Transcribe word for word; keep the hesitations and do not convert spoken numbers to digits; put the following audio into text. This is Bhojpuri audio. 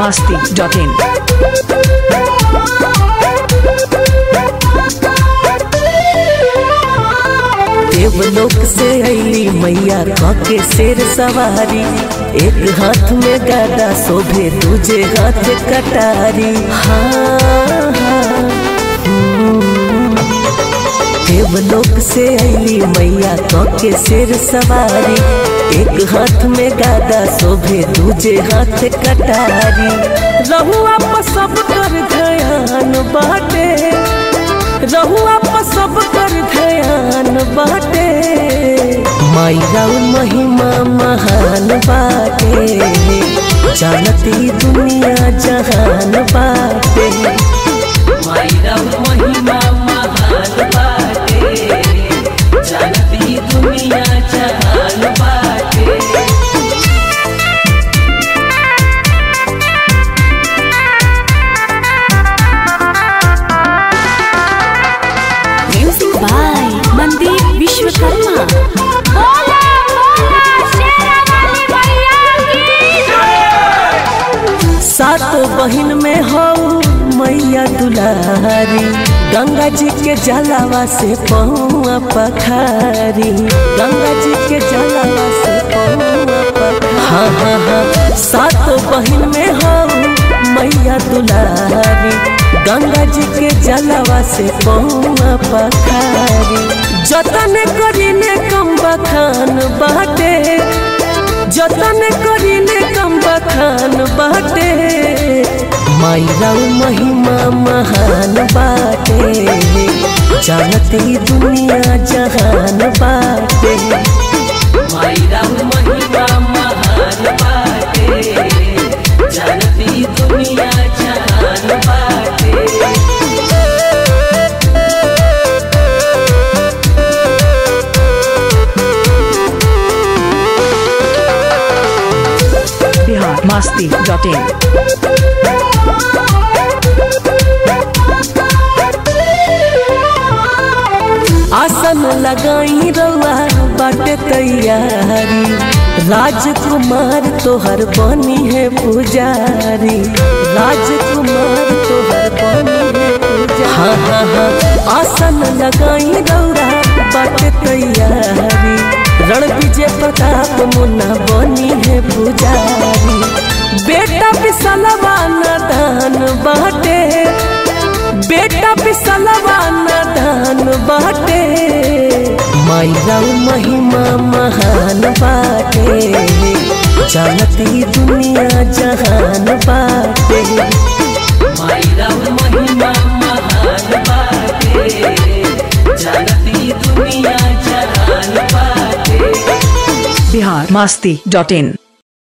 masti dot in. देवलोक से अली मैया काके शेर सवारी, एक हाथ में गदा शोभे दूजे हाथ कटारी। हाँ हाँ देवलोक से अली मैया काके शेर सवारी, एक हाथ में गदा शोभे दूजे हाथ कटारी। रहुआ पर सब कर ध्यान बाटे, रहुआ पर सब कर ध्यान बाटे। माई राउर महिमा महान बाटे, जानती दुनिया जहान बाटे। माई राउर महिमा महान बाटे, जानती दुनिया जहान बाटे। विश्वकर्मा बोला बोला शेरा वाली मैया की। सातों बहिन में हो मैया दुलारी, गंगा जी के जलावा से पहुआ पखारी। गंगा जी के जलावा से पहुआ पखारी। हाँ हाँ हाँ सातों बहिन में हो मैया दुलारी, गंगा जी के जलावा से पहुआ पखारी। जतन करीने कम बखान बाटे, जतन करीने कम बखान बाटे। माई राउर महिमा महान बाटे, जानती दुनिया जहान बाटे। माई राउर महिमा महान बाटे, जानती दुनिया जहान बाटे। masti dot in. आसन लगाई रउआ बाटे तैयारी, राजकुमार तोहर बनी है पुजारी। राजकुमार तोहर बनी है पुजारी। हाँ हाँ हाँ आसन लगाई रउआ बाटे तैयारी, रण विजय प्रताप मुन्ना बनी है पुजारी। बेटा बिसलवा दान बाटे, बेटा बिसलवा दान बाटे। माई राउर महिमा महान बाटे, जानती दुनिया जहान बाटे। माई राउर महिमा महान बाटे, जानती दुनिया जहान बाटे। Bihar masti dot in.